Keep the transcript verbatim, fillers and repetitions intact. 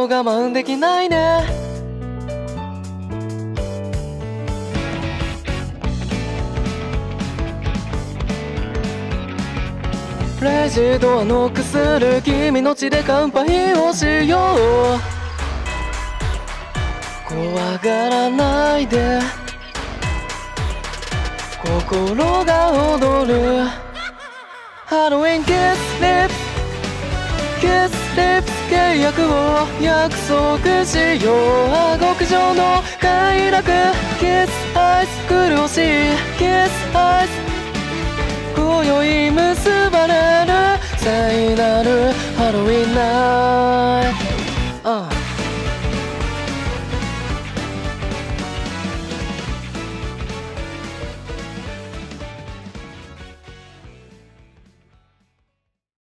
我慢できないね。レジドアノックする君の血で乾杯をしよう。怖がらないで心が踊る。ハロウィンキスリップキスリップ契約を約束しよう。あ極上の快楽キスアイス苦しいキスアイス